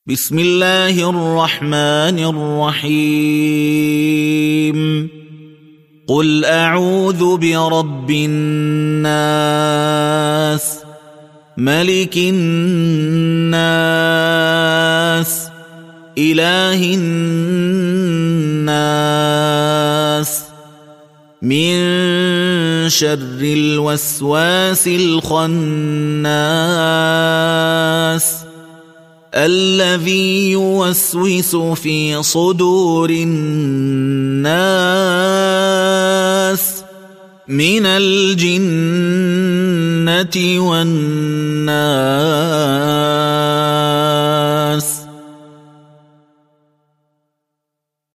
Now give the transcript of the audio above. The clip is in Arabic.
بسم الله الرحمن الرحيم قل أعوذ برب الناس ملك الناس إله الناس من شر الوسواس الخناس الذي يوسوس في صدور الناس من الجنة والناس.